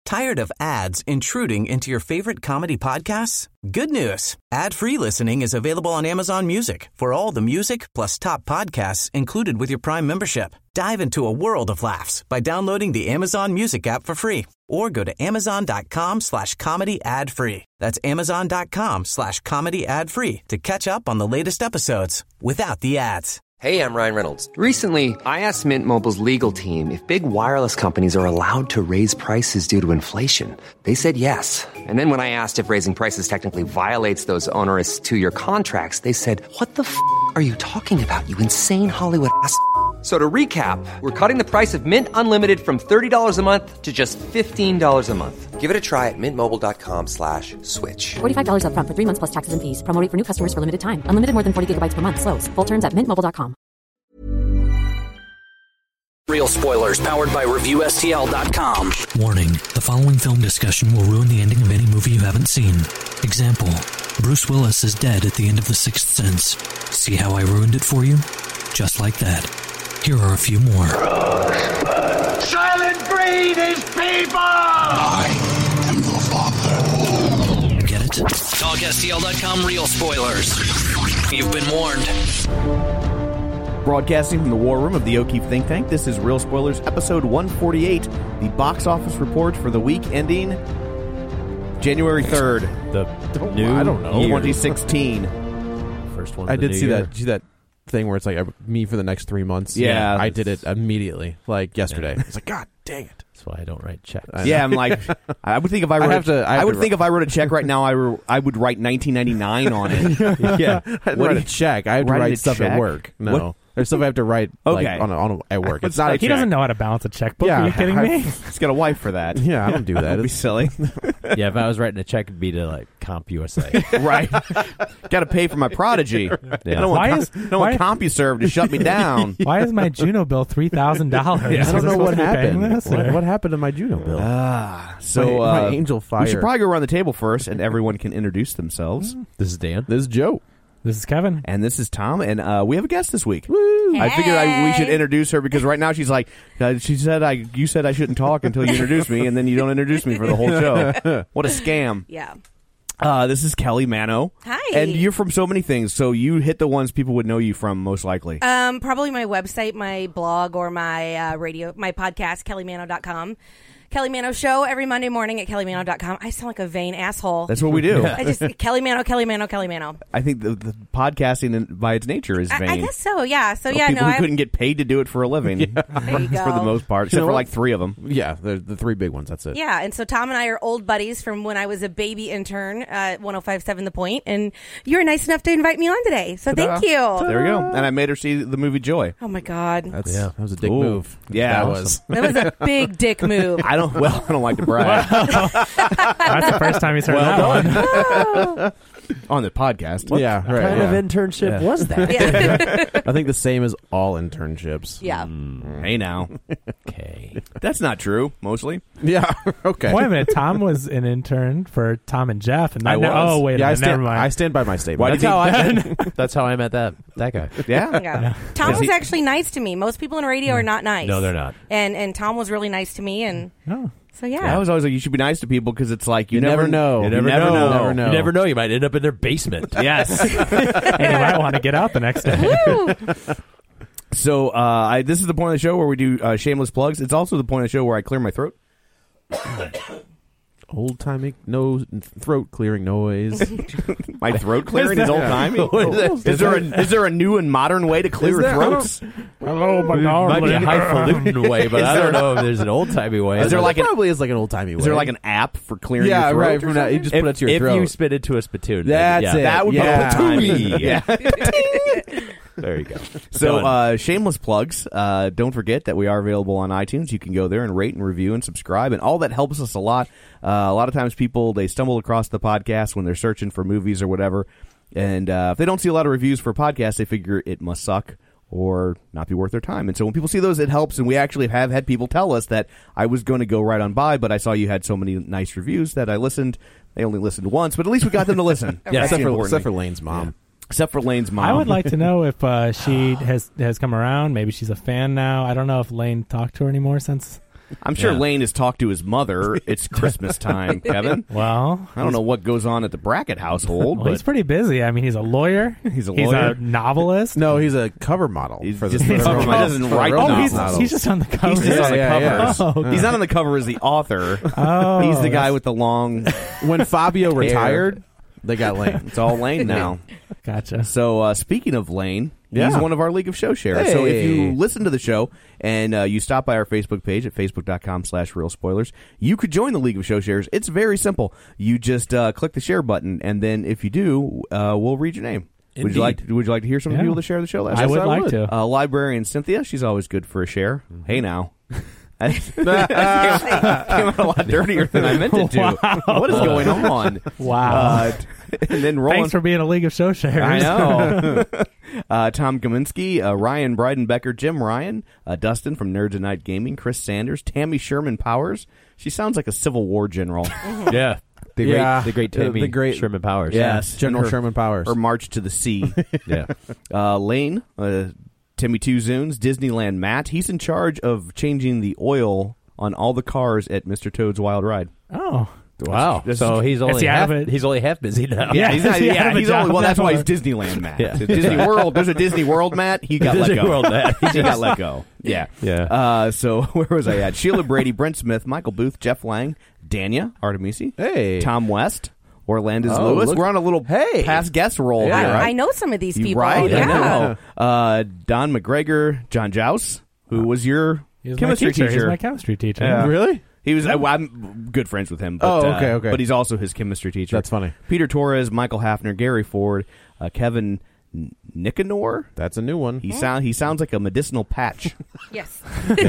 Tired of ads intruding into your favorite comedy podcasts? Good news. Ad-free listening is available on Amazon Music for all the music plus top podcasts included with your Prime membership. Dive into a world of laughs by downloading the Amazon Music app for free or go to amazon.com/comedy ad-free. That's amazon.com/comedy ad-free to catch up on the latest episodes without the ads. Hey, I'm Ryan Reynolds. Recently, I asked Mint Mobile's legal team if big wireless companies are allowed to raise prices due to inflation. They said yes. And then when I asked if raising prices technically violates those onerous two-year contracts, they said, "What the f*** are you talking about, you insane Hollywood ass?" So to recap, we're cutting the price of Mint Unlimited from $30 a month to just $15 a month. Give it a try at mintmobile.com/switch. $45 up front for 3 months plus taxes and fees. Promo rate for new customers for limited time. Unlimited more than 40 gigabytes per month. Slows full terms at mintmobile.com. Real spoilers powered by ReviewSTL.com. Warning, the following film discussion will ruin the ending of any movie you haven't seen. Example, Bruce Willis is dead at the end of The Sixth Sense. See how I ruined it for you? Just like that. Here are a few more. Silent breed is people! I am your father. Get it? TalkSTL.com real spoilers. You've been warned. Broadcasting from the war room of the O'Keefe think tank, this is Real Spoilers, episode 148, the box office report for the week ending January 3rd. I don't know. 2016. First one. I did see that thing where it's like me for the next 3 months. Yeah. I did it immediately, like yesterday. It's like, God dang it. That's why I don't write checks. Yeah, I'm like, I would think if I wrote if I wrote a check right now, I would write 1999 on it. Yeah. I'd write a check. I have to write stuff at work. No. What? There's stuff I have to write at work. It's not a check. He doesn't know how to balance a checkbook. Are you kidding me? He's got a wife for that. Yeah, I don't do that. That'd be silly. Yeah, if I was writing a check, it'd be to like CompUSA. Right. Got to pay for my Prodigy. Yeah. I don't want CompuServe to shut me down. Why is my Juno bill $3,000? I don't know what happened. What happened to my Juno bill? So my Angel Fire. We should probably go around the table first, and everyone can introduce themselves. This is Dan. This is Joe. This is Kevin. And this is Tom, and we have a guest this week. Hey. I figured we should introduce her because right now she's like, you said I shouldn't talk until you introduce me, and then you don't introduce me for the whole show. What a scam. Yeah. This is Kelly Mano. Hi. And you're from so many things, so you hit the ones people would know you from most likely. Probably my website, my blog, or my my podcast, kellymano.com. Kelly Mano Show every Monday morning at kellymano.com. I sound like a vain asshole. That's what we do. I just Kelly Mano. I think the podcasting by its nature is vain. I guess so, yeah. So, people who couldn't get paid to do it for a living, There you go. for the most part, except for like 3 of them. Yeah, the 3 big ones. That's it. Yeah, and so Tom and I are old buddies from when I was a baby intern at 105.7 The Point, and you're nice enough to invite me on today. So thank you. There we go. And I made her see the movie Joy. Oh my God, That was a dick move. Yeah, that was a big dick move. I don't like to brag. That's the first time he's heard that one. On the podcast. What kind of internship was that? Yeah. I think the same as all internships. Yeah. Hey now. Okay. That's not true, mostly. Yeah. Okay. Wait a minute. Tom was an intern for Tom and Jeff. And I was. Oh, wait a minute. Never mind. I stand by my statement. That's how I met that guy. Yeah. Tom was actually nice to me. Most people in radio are not nice. No, they're not. And Tom was really nice to me. And so, yeah. I was always like, you should be nice to people because it's like you never know. You never know. You never know. You might end up in their basement. Yes. And you might want to get out the next day. So this is the point of the show where we do shameless plugs. It's also the point of the show where I clear my throat. Old-timey throat clearing noise. My throat clearing is old-timey? Is there a new and modern way to clear throats? Hello, my Might be a highfalutin way, but I don't know if there's an old-timey way. Probably is like an old-timey way. Is there like an app for clearing your throat? Right. From that, you just put it to your throat. If you spit into a spittoon. That's it. That would be old-timey. Yeah. There you go. So, shameless plugs. Don't forget that we are available on iTunes. You can go there and rate and review and subscribe, and all that helps us a lot. A lot of times people, they stumble across the podcast when they're searching for movies or whatever, and if they don't see a lot of reviews for podcasts, they figure it must suck or not be worth their time. And so when people see those, it helps, and we actually have had people tell us that I was going to go right on by, but I saw you had so many nice reviews that I listened. They only listened once, but at least we got them to listen. Yeah, except for Lane's mom. Yeah. Except for Lane's mom. I would like to know if she has come around. Maybe she's a fan now. I don't know if Lane talked to her anymore since I'm sure Lane has talked to his mother. It's Christmas time, Kevin. Well, I don't know what goes on at the Brackett household, well, but he's pretty busy. I mean, he's a lawyer. He's a novelist. No, he's a cover model. He's for just the, he doesn't write Oh, he's just on the cover. He's just on the covers. Oh, okay. He's not on the cover as the author. Oh, He's the guy with the long. When Fabio retired, they got Lane. It's all Lane now. Gotcha. So speaking of Lane, he's Yeah. one of our League of Show sharers. Hey. So if you listen to the show and you stop by our Facebook page at facebook.com/realspoilers, you could join the League of Show sharers. It's very simple. You just click the share button, and then if you do, we'll read your name. Would you like to hear some people to share the show last I week? would like to. Librarian Cynthia, she's always good for a share. Hey now. Came out a lot dirtier than I meant it to. Wow. What is going on? Wow. And then rolling. Thanks for being a League of Show sharers. I know. Tom Kaminsky, Ryan Breidenbecker, Jim Ryan, Dustin from Nerds and Night Gaming, Chris Sanders, Tammy Sherman Powers. She sounds like a Civil War general. Yeah. The great Tammy Sherman Powers. Yes. General Sherman Powers. Or March to the Sea. Yeah. Lane, Timmy Two Zunes, Disneyland Matt. He's in charge of changing the oil on all the cars at Mr. Toad's Wild Ride. Oh. Wow. So he's only half busy now. Yeah, he's not, Yeah, he's only, well, that's why he's Disneyland Matt. Yeah. Disney World. There's a Disney World Matt. He got Disney let go. World Matt. He got let go. Yeah. Yeah. So where was I at? Sheila Brady, Brent Smith, Michael Booth, Jeff Lang, Dania Artemisi, Hey. Tom West, Orlandis Oh, Lewis. look- We're on a little Hey. past guest roll here, right? I know some of these people. Right? Yeah. I know. Don McGregor, John Jouse, who was your He was chemistry my teacher. teacher. He's my chemistry teacher. Yeah. Really? He was. I'm good friends with him. But, Oh, okay. But he's also his chemistry teacher. That's funny. Peter Torres, Michael Hafner, Gary Ford, Kevin Nicanor. That's a new one. He sounds like a medicinal patch. Yes.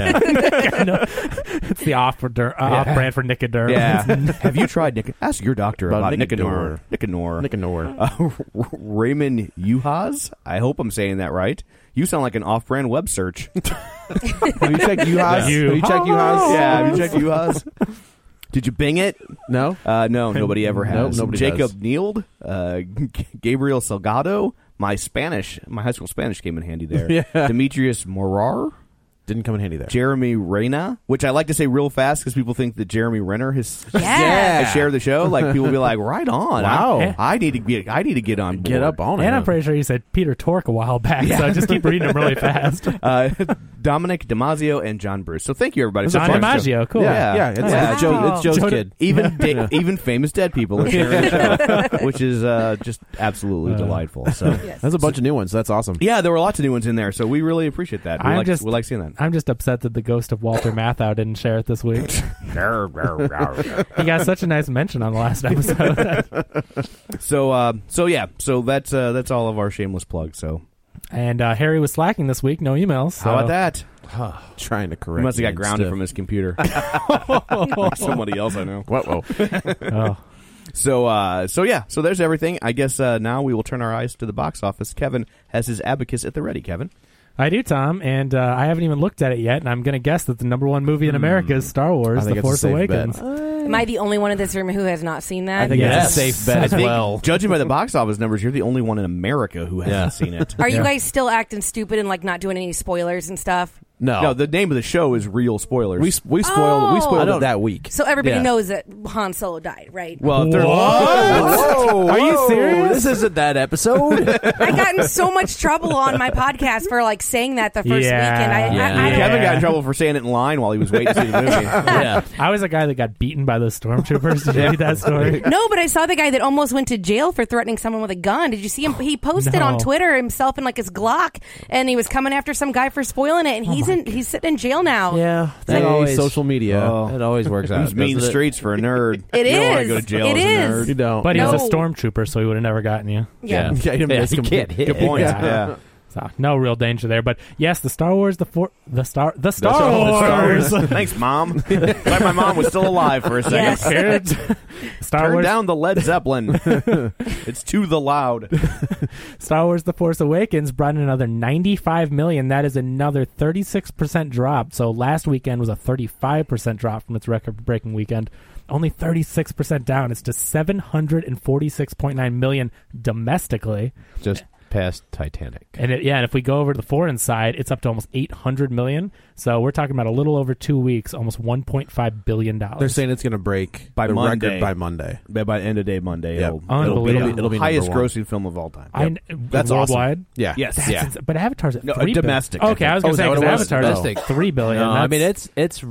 It's the off-brand for Nicanor. Yeah. Have you tried Nicanor? Ask your doctor about Nicanor. Nicanor. Raymond Uhas. I hope I'm saying that right. You sound like an off-brand web search. Have you checked Uhas? Have you checked Uhas? Yeah. Have you checked Uhas? Did you Bing it? No. No, nobody ever has. Nope, nobody Jacob does. Neild, Gabriel Salgado. My high school Spanish came in handy there. Yeah. Demetrius Morar. Didn't come in handy there. Jeremy Reyna, which I like to say real fast because people think that Jeremy Renner has shared the show. Like people be like, right on. Wow. I need to get on board. Get up on it. And I'm pretty sure you said Peter Tork a while back, so I just keep reading them really fast. Dominic Damasio and John Bruce. So thank you everybody. John Damasio, cool. Yeah. It's Joe's kid. Even famous dead people are sharing the show, which is just absolutely delightful. So That's a bunch of new ones. That's awesome. yeah, there were lots of new ones in there, so we really appreciate that. We like seeing that. I'm just upset that the ghost of Walter Matthau didn't share it this week. He got such a nice mention on the last episode. So that's all of our shameless plugs. So And Harry was slacking this week. No emails. So. how about that? Trying to correct. He must have got me grounded stiff. from his computer. Somebody else I know. Whoa. Oh. So there's everything. I guess now we will turn our eyes to the box office. Kevin has his abacus at the ready. Kevin. I do, Tom, and I haven't even looked at it yet, and I'm going to guess that the number one movie in America is Star Wars, The Force Awakens. Am I the only one in this room who has not seen that? I think Yes. it's a safe bet I as think, well. judging by the box office numbers, you're the only one in America who hasn't seen it. Are you guys still acting stupid and like not doing any spoilers and stuff? No, the name of the show is Real Spoilers. We spoiled it that week. So everybody Yeah. knows that Han Solo died, right? well, if they're- Are you serious? This isn't that episode. I got in so much trouble on my podcast for like saying that the first Yeah. weekend. I don't Kevin got in trouble for saying it in line while he was waiting to see the movie. Yeah. I was a guy that got beaten by those stormtroopers. Did you read that story? No, but I saw the guy that almost went to jail for threatening someone with a gun. Did you see him? He posted No. on Twitter himself in like his Glock, and he was coming after some guy for spoiling it, and he's sitting in jail now. Yeah. That always social media. It always works out. Those mean doesn't it? streets for a nerd. It you don't want to is. go to jail It as a is. nerd. You don't. But he was a No. stormtrooper, so he would have never gotten you. Yeah. Yeah, you missed you him. can't hit. Good point. Yeah. Yeah. So no real danger there. But yes, the Star Wars, the Star Wars. Wars. Thanks, Mom. Like my mom was still alive for a second. Yes. Here, Star Turn Wars, down the Led Zeppelin. It's too the loud. Star Wars: The Force Awakens brought in another $95 million. That is another 36% drop. So last weekend was a 35% drop from its record-breaking weekend. Only 36% down. It's to $746.9 million domestically. Just past Titanic. And and if we go over to the foreign side, it's up to almost 800 million. So we're talking about a little over 2 weeks, almost $1.5 billion. They're saying it's going to break by the Monday. record by Monday. By end of day Monday. Yep. It'll be It'll be highest number one. grossing film of all time. That's worldwide. Awesome. Yeah. Yes. That's but Avatar's at No, 3 billion. domestic. Okay, I was going to say is that because what it was? Avatar's Domestic. at 3 billion. No, I mean That's-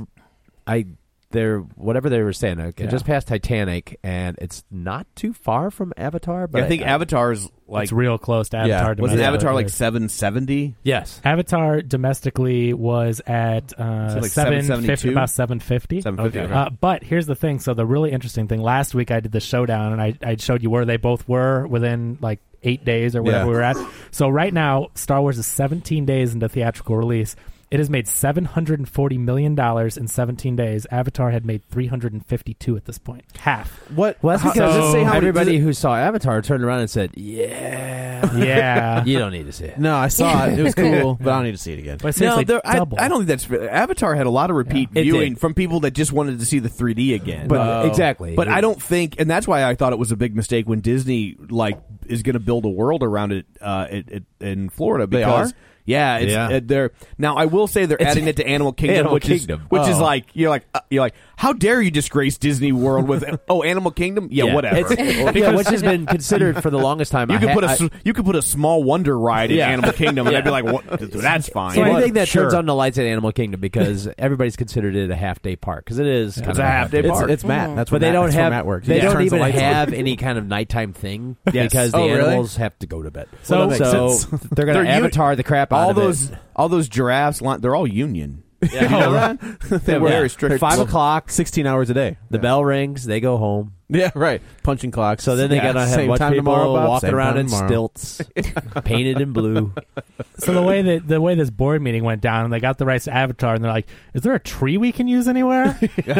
they're whatever they were saying. It Yeah. just passed Titanic, and it's not too far from Avatar. But I think Avatar's like it's real close to Avatar. wasn't domestically. Avatar like 770? yes, Avatar domestically was at like 750, about 750. 750. Okay. But here's the thing. So the really interesting thing, last week I did the showdown, and I showed you where they both were within like 8 days or whatever we were at. So right now, Star Wars is 17 days into theatrical release. It has made $740 million in 17 days. Avatar had made $352 at this point. Half. What? well, that's because So- let's say everybody does it- who saw Avatar turned around and said, "Yeah, Yeah. you don't need to see it." No, I saw it. It was cool, but I don't need to see it again. But seriously, I double. don't think that's fair. Avatar had a lot of repeat It viewing did. from people that just wanted to see the 3D again. But exactly. But I don't think, and that's why I thought it was a big mistake when Disney is going to build a world around it in Florida. They Because are? yeah, it's they're now. I will say they're adding it to Animal Kingdom, Animal which Kingdom. is like you're like, how dare you disgrace Disney World with Animal Kingdom? Yeah, whatever. Because which has been considered for the longest time. You could put a small Wonder ride in Animal Kingdom, and I'd be like, "What? That's fine." So anything that Sure. turns on the lights at Animal Kingdom, because everybody's considered it a half-day park, because it is. It's a half-day park. It's Matt. That's But what they don't that's where have. Matt works. They He don't turns the even lights on. have any kind of nighttime thing Yes. because the Oh, really? animals have to go to bed. So- Well, that makes So sense. they're going to They're Avatar the crap out all of those it. all those giraffes. They're all union. You know that? They're very strict. 5 o'clock, 16 hours a day. the bell rings, they go home. Yeah, right. Punching clocks. So then they got to have Same watch time people tomorrow, Bob. walking Same around time in tomorrow. stilts, painted in blue. So the way this board meeting went down, and they got the rights to Avatar, and they're like, "Is there a tree we can use anywhere?"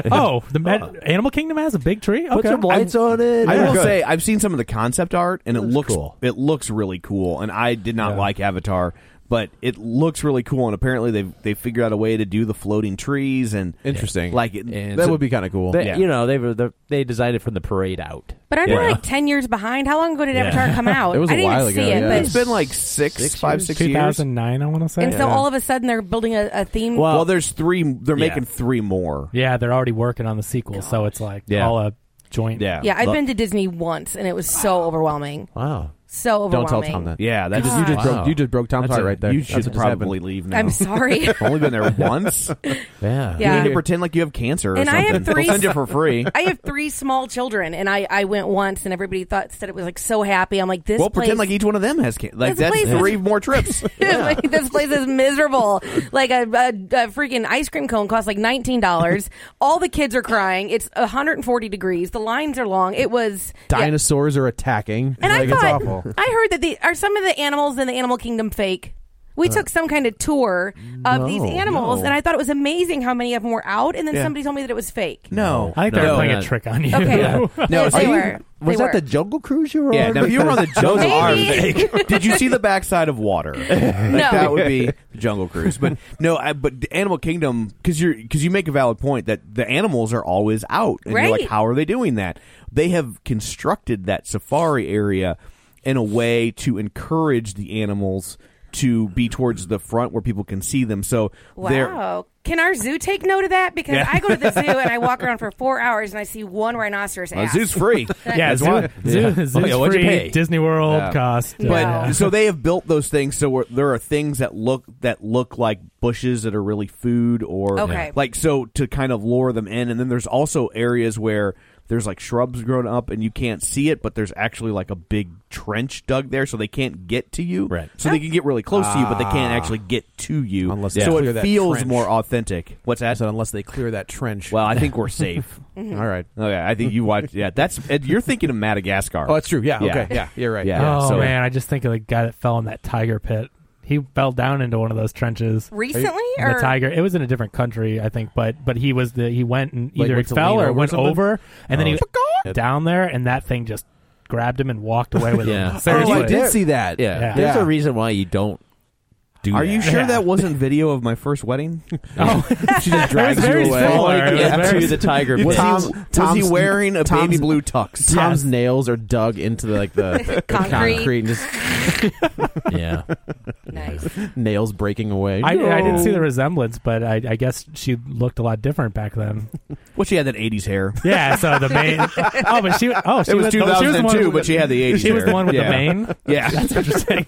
Animal Kingdom has a big tree. Put Okay, some lights on it. I will good. say I've seen some of the concept art, and it looks cool. It looks really cool, and I did not like Avatar, but it looks really cool. And apparently they figured out a way to do the floating trees and Interesting. Like it, And that so- would be kind of cool. They, Yeah. You know, they designed it from the parade out. But aren't they like 10 years behind? How long ago did Avatar come out? It was a I didn't while even see ago, it, yeah. but it's been like 6 years. 2009, I want to say. and so all of a sudden they're building a theme. Well, there's 3. They're making 3 more. Yeah, they're already working on the sequel, so it's like all a joint. Yeah, yeah, I've been to Disney once, and it was so overwhelming. Wow. So Don't overwhelming. tell Tom that. Yeah, that's You just broke Tom's heart right there. You That's should what just probably happened. leave now. I'm sorry. Only been there once. Yeah. Yeah. You need to pretend like you have cancer or And I something. have 3 They'll send you for free. I have 3 small children, and I went once, and everybody said it was like so happy. I'm like, this Well, place, pretend like each one of them has cancer. Like This that's place is- 3 more trips. like, this place is miserable. Like a freaking ice cream cone costs like $19. All the kids are crying. It's 140 degrees. The lines are long. It was Dinosaurs are attacking. And like, I thought, it's awful. I heard that are some of the animals in the Animal Kingdom fake. We took some kind of tour of these animals, and I thought it was amazing how many of them were out. And then somebody told me that it was fake. No, I think they were no, playing no. a trick on you. Okay, No, they are were. Was They that were. the Jungle Cruise you were Yeah, on? now if you were on the Jungle Maybe. Cruise, did you see the backside of water? Like, that would be the Jungle Cruise. But no, but Animal Kingdom, because you make a valid point that the animals are always out, and you're like, Right. how are they doing that? They have constructed that safari area in a way to encourage the animals to be towards the front where people can see them. So they're Wow. Can our zoo take note of that? Because Yeah. I go to the zoo and I walk around for 4 hours and I see one rhinoceros ass. zoo's free. Yeah, That's why. Zoo's Oh, yeah, what'd you free, pay? Disney World Yeah. cost. But- So they have built those things. So there are things that look like bushes that are really food, or Okay. like so to kind of lure them in. And then there's also areas where there's like shrubs grown up and you can't see it, but there's actually like a big trench dug there, so they can't get to you. Right. So they can get really close to you, but they can't actually get to you. Unless they so clear it that feels trench. more authentic. What's I that? said unless they clear that trench. Well, I think we're safe. all right. Okay, I think you watch. Yeah, that's you're thinking of Madagascar. Oh, that's true. Yeah. Yeah. Okay. Yeah. You're right. Yeah. Oh so- man, I just think of the guy that fell in that tiger pit. He fell down into one of those trenches Recently? In Or the tiger. It was in a different country, I think, but he went and Like either went it to fell lean or over went something? over, and then he Yeah. down there, and that thing just grabbed him and walked away with Yeah. him. Oh, Seriously. I did see that. Yeah. Yeah. There's Yeah. a reason why you don't do Are that. you sure that wasn't video of my first wedding? Oh, She just drags you very away. similar. It was very to the tiger Was pit. Was he wearing a baby blue tux? Tom's nails are dug into the Concrete. and just Yeah. Nice. nails breaking away. I didn't see the resemblance, but I guess she looked a lot different back then. Well, she had that 80s hair. Yeah, so the main. Oh, but she. Oh, she It was she was the one 2002, with- but she had the 80s She was hair. the one with Yeah. the mane. Yeah. That's interesting.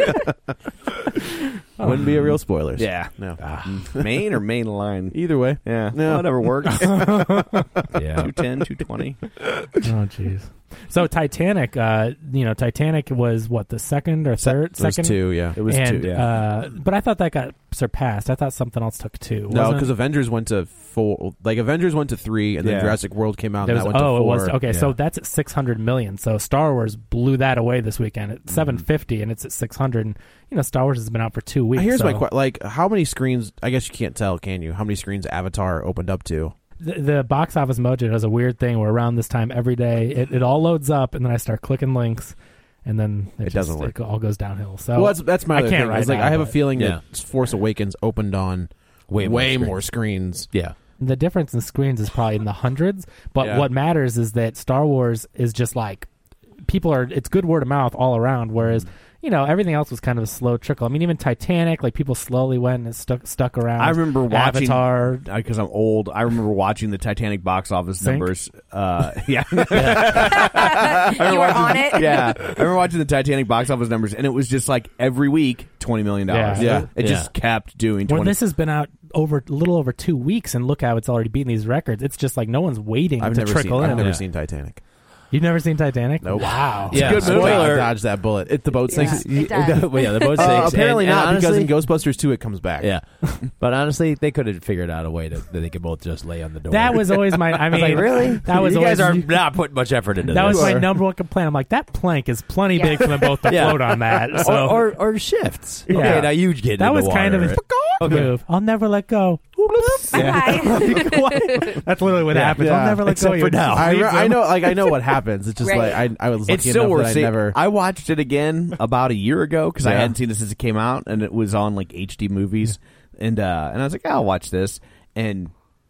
Wouldn't be a real spoilers. Yeah. No. Main or main line? Either way. Yeah. No. Whatever works. Yeah. 210, 220. Oh, jeez. So Titanic, Titanic was what, the second or third? It was second? 2, yeah. It was And, 2. Yeah. but I thought that got surpassed. I thought something else took 2. No, wasn't because it? Avengers went to 4. Like, Avengers went to 3, and then Yeah. Jurassic World came out, There and was, that went to 4. it was okay. So Yeah. that's at 600 million. So Star Wars blew that away this weekend at 750, and it's at 600. And, Star Wars has been out for 2 weeks. Here's so my question. Like, how many screens, I guess you can't tell, can you? How many screens Avatar opened up to? The box office mojo does a weird thing where around this time every day it all loads up, and then I start clicking links, and then it doesn't work. It all goes downhill. So Well, that's my I other can't thing. right It's like, now, I have a but- feeling Yeah. that Force Awakens opened on way more screens. Yeah. The difference in screens is probably in the hundreds, but Yeah. what matters is that Star Wars is just like it's good word of mouth all around, whereas everything else was kind of a slow trickle. I mean, even Titanic, like people slowly went and stuck around. I remember watching Avatar. because I'm old. I remember watching the Titanic box office Sync? numbers. Yeah, You were on it? yeah. I remember watching the Titanic box office numbers, and it was just like every week $20 million. Yeah. It just kept doing. When 20. this has been out a little over 2 weeks, and look how it's already beaten these records. It's just like no one's waiting I've to never trickle in. I've never seen Titanic. You've never seen Titanic? Nope. Wow. Yeah. Good movie. Spoiler. Dodge that bullet. The boat sinks. Yeah, it does. Well, yeah, the boat sinks. Apparently and not, because honestly, in Ghostbusters 2 it comes back. Yeah, but honestly, they could have figured out a way that they could both just lay on the door. That was always my. I mean, like, really? That was you guys always, are not putting much effort into That this. was my number one complaint. I'm like, that plank is plenty big for them both to Yeah. float on that. So or shifts. Yeah. Okay, now you get that in was the kind of water. a move. I'll never let go. Bye. That's literally what happens. Yeah. I'll never let Except go. for You now. leave I them. I know what happens. It's just Right. like I was lucky It's still enough worth that I seeing. never. I watched it again about a year ago because I Yeah. hadn't seen it since it came out, and it was on like HD movies, and I was like, I'll watch this, and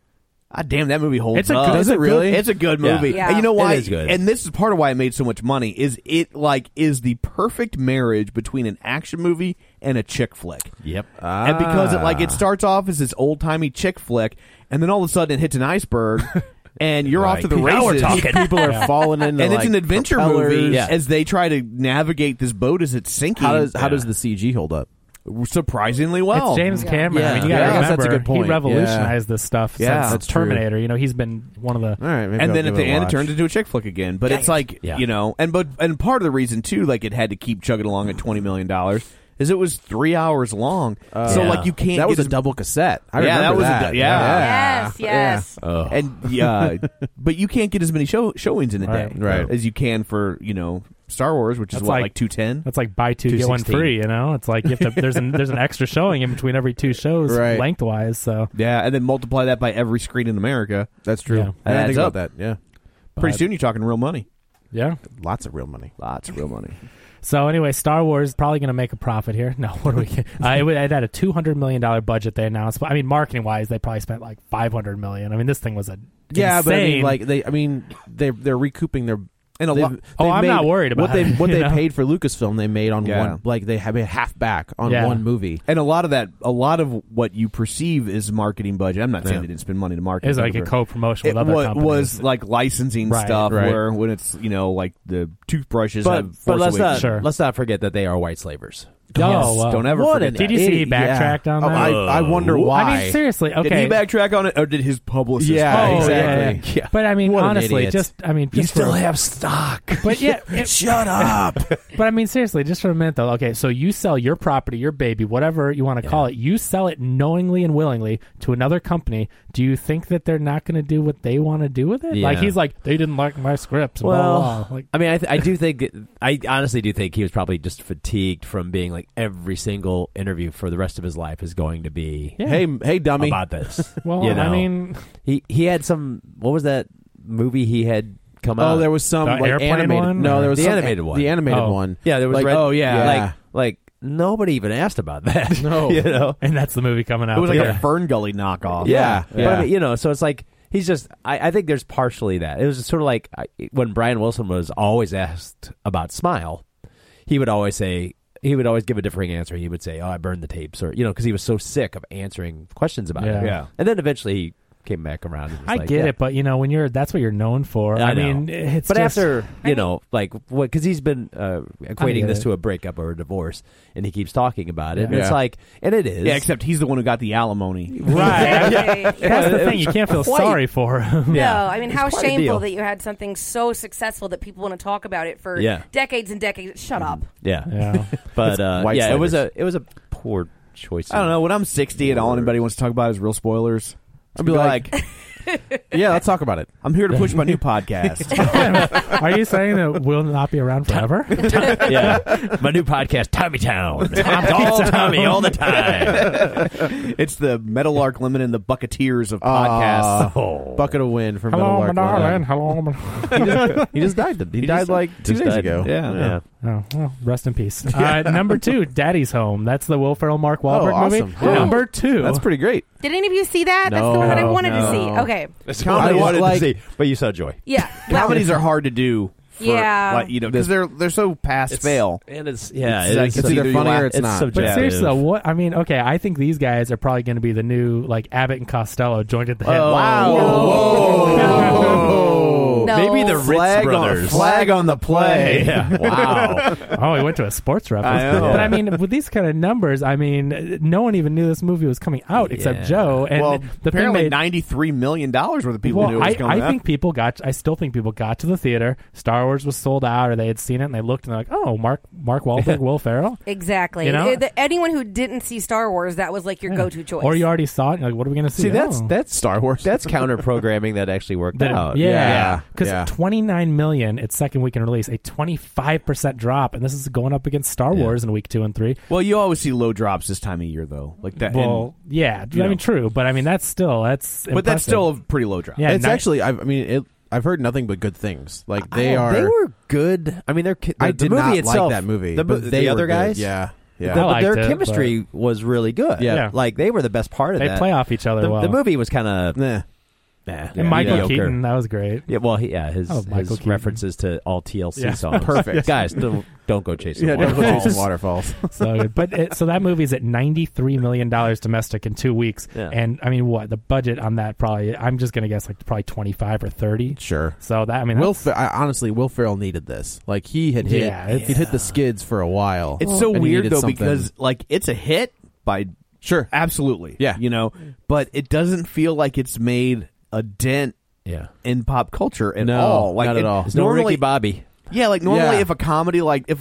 damn, that movie holds It's a up. good- Does it really? It's a good Yeah. movie. Yeah. And you know It why? is good. And this is part of why it made so much money. Is it is the perfect marriage between an action movie and a chick flick. Yep. And because it starts off as this old timey chick flick, and then all of a sudden it hits an iceberg, and you're off to the Now we're races. talking. People are falling into And it's like, an adventure propellers. movie Yeah. as they try to navigate this boat as it's sinking. How does the CG hold up? Surprisingly well. It's James Cameron. I mean, you Yeah. gotta I guess remember, that's a good point. he revolutionized this stuff Yeah. since That's true. Terminator. He's been one of the. All right, maybe And I'll then give at the it a end, it watch. turns into a chick flick again. But it's like, Yeah. and part of the reason, too, like it had to keep chugging along at $20 million is it was 3 hours long. So, Yeah. like, you can't That was get a double cassette. I Yeah, remember that was a that. du- yeah. Yes, yes. Oh. And but you can't get as many showings in a day Right. as you can for Star Wars, which is That's what, like- like 210. That's like buy two get one 216. free. It's like you have to, there's an extra showing in between every two shows Right. lengthwise. So Yeah, and then multiply that by every screen in America. That's true. Yeah. I didn't Adds think up. about that. Yeah, Pretty soon you're talking real money. yeah. lots of real money. Lots of real money. So anyway, Star Wars probably going to make a profit here. No, what do we? It had a $200 million budget they announced. But I mean, marketing wise, they probably spent like $500 million. I mean, this thing was a Yeah, but insane. they're recouping their. And a lot. I'm not worried about what they it, what you they know? paid for Lucasfilm. They made on Yeah. one, like they have half back on Yeah. one movie. And a lot of what you perceive is marketing budget. I'm not saying they didn't spend money to market. It's like a co-promotion with other companies. was like licensing Right, stuff right. where when it's like the toothbrushes But have but let's not Sure. let's not forget that they are white slavers. Oh, don't ever What forget an that. Did you see he idiot. backtracked on Oh, that? I wonder why. I mean, seriously. Okay. Did he backtrack on it, or did his publicist? Yeah, Oh, exactly. yeah. But I mean, What an honestly, idiot. just for- have stock. But yeah, Shut up. But I mean, seriously, just for a minute though. Okay, so you sell your property, your baby, whatever you want to call it. You sell it knowingly and willingly to another company. Do you think that they're not going to do what they want to do with it? Yeah. Like he's like, they didn't like my scripts. Blah, Well, blah, blah. Like, I mean, I do think I honestly do think he was probably just fatigued from being like every single interview for the rest of his life is going to be yeah. Hey, dummy. about this. well, you know? I mean, he had some. What was that movie he had come out? Oh, there was some The like airplane animated. one? No, there was The some animated one. The animated Oh. one. Yeah, there was Like, Red, oh, yeah. like nobody even asked about that. No. You know? And that's the movie coming out. It was like Yeah. a Fern Gully knockoff. Yeah. But, Yeah. I mean, you know, so it's like, he's just, I think there's partially that. It was just sort of like when Brian Wilson was always asked about Smile, he would always give a differing answer. He would say, "Oh, I burned the tapes," or because he was so sick of answering questions about it. Yeah. And then eventually he came back around. And was I like, get yeah. it, but when that's what you're known for. I mean, it's but just, after because he's been equating get this it. to a breakup or a divorce, and he keeps talking about it. Yeah. And it's like, and it is, Yeah, except he's the one who got the alimony. right. Exactly. That's the thing. You can't feel quite- sorry for him. No, Yeah. I mean, It's how quite a shameful deal. that you had something so successful that people want to talk about it for Yeah. decades and decades. Shut up. yeah. Yeah. But white it was slavers. a poor choice. I don't know. When I'm 60 and all anybody wants to talk about is real spoilers, I'll be like, Yeah, let's talk about it. I'm here to push my new podcast. Are you saying that we'll not be around forever? Yeah, my new podcast, Tommy Town. It's all Tommy all the time. It's the Meadowlark Lemon and the Bucketeers of podcasts. Bucket of wind from Hello, my Meadowlark darling. Lemon. Hello. He just died. He died like 2 days ago. Yeah. Oh, well, rest in peace. Number 2, Daddy's Home. That's the Will Ferrell, Mark Wahlberg awesome. movie. Yeah. Number 2. That's pretty great. Did any of you see that? That's the one that I wanted to see. No. Okay. That's what I wanted to see, but you saw Joy. Yeah. Well, Comedies are hard to do. For, Yeah. because they're so pass fail. And it's It's It's either funny or it's it's not. But subjective. seriously, though, what I mean, okay, I think these guys are probably going to be the new Abbott and Costello joined at the hip. No. Maybe the Ritz brothers. Flag on the play. Yeah. Wow. Oh, he went to a sports reference. I know. But I mean, with these kind of numbers, I mean, no one even knew this movie was coming out except Yeah. Joe. And Well, the thing apparently made, $93 million worth of people knew it was I coming out. think people got. I still think people got to the theater. Star Wars was sold out, or they had seen it and they looked and they're like, "Oh, Mark Wahlberg, Will Ferrell." Exactly. You know? Anyone who didn't see Star Wars, that was like your go-to choice. Or you already saw it. And you're like, what are we going to see? See, that's Oh. that's Star Wars. That's counter programming that actually worked out. Yeah, because Yeah. 29 million its second weekend release, a 25% drop, and this is going up against Star Wars in week 2 and 3. Well, you always see low drops this time of year, though. Like that. Well, yeah, I mean, true, but I mean that's but that's impressive. still a pretty low drop. Yeah, It's ni- actually. I've heard nothing but good things. Like they were good. I mean, I the did movie not itself, like that movie. The, but the they other were good. guys, Yeah. I liked their it, chemistry was really good. Yeah. Like they were the best part of they that. play off each other well. The movie was kind of Nah. And Michael mediocre. Keaton, that was great. Yeah, well, his Michael Keaton. references to all TLC Yeah. songs, Perfect. Guys, don't go chasing Yeah, don't go waterfalls. chasing waterfalls. So good. But so that movie's at $93 million domestic in 2 weeks, Yeah. and I mean, what the budget on that? Probably, I'm just gonna guess probably 25 or 30. Sure. So that I mean, that's- Honestly, Will Ferrell needed this. Like he had hit, Yeah, it's- he'd hit the skids for a while. It's so and he weird needed though something. because it's a hit by sure, absolutely, Yeah. but it doesn't feel like it's made a dent Yeah, in pop culture at No, all. Like not at all. there's no normally, Ricky Bobby. yeah, like normally Yeah. if a comedy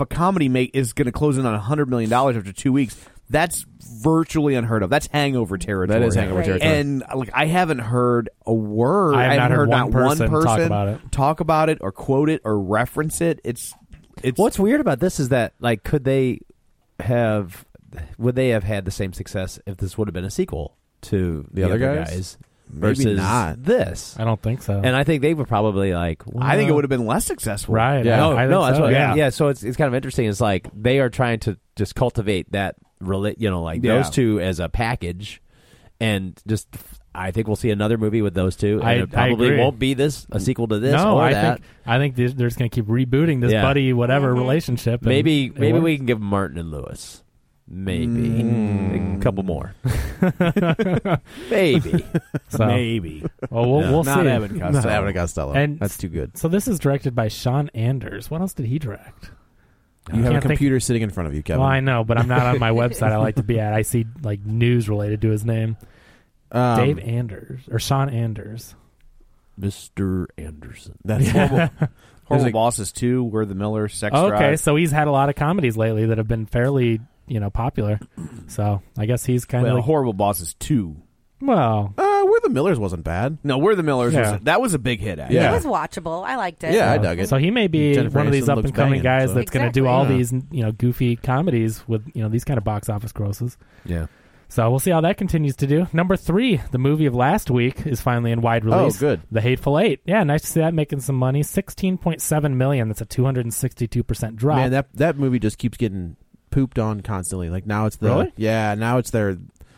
is going to close in on $100 million after 2 weeks, that's virtually unheard of. That's hangover territory. That is hangover Right. territory. And I haven't heard a word. I have not haven't heard not one one person person talk about it. or quote it or reference it. It's What's weird about this is that would they have had the same success if this would have been a sequel to The other guys? Maybe versus not. this? I don't think so. And I think they were probably like, I think it would have been less successful. right? Yeah. I think that's so, what, yeah. So it's kind of interesting. It's like they are trying to just cultivate that, Yeah. those two as a package, and just I think we'll see another movie with those two. And I it probably agree. won't be a sequel to this No, or I that. think they're just going to keep rebooting this Yeah. buddy whatever relationship. and Maybe it we works. can give Martin and Lewis. Maybe a couple more. Maybe. So, Maybe. well, we'll Not see. Abbott and Not Costello. Abbott and Costello. And That's too good. So this is directed by Sean Anders. What else did he direct? You have a can't think- computer sitting in front of you, Kevin. Well, I know, but I'm not on my website. I like to be at. I see news related to his name. Dave Anders or Sean Anders. Mr. Anderson. That's Horrible a- Bosses 2, We're the Miller, Sex Okay, Drive. so he's had a lot of comedies lately that have been fairly, popular. So I guess he's kind Well, of Horrible Bosses 2. Where the Millers wasn't bad. No, We're the Millers. Yeah. That was a big hit, actually. Yeah. It was watchable. I liked it. Yeah, I dug it. So he may be Jennifer one of these Aniston up looks and coming banging, guys so- that's going to do all Exactly. these goofy comedies with these kind of box office grosses. Yeah. So we'll see how that continues to do. Number 3, the movie of last week, is finally in wide release. Oh, good. The Hateful Eight. Yeah, nice to see that making some money. $16.7 million. That's a 262% drop. Man, that movie just keeps getting pooped on constantly. Like now it's Really? now it's their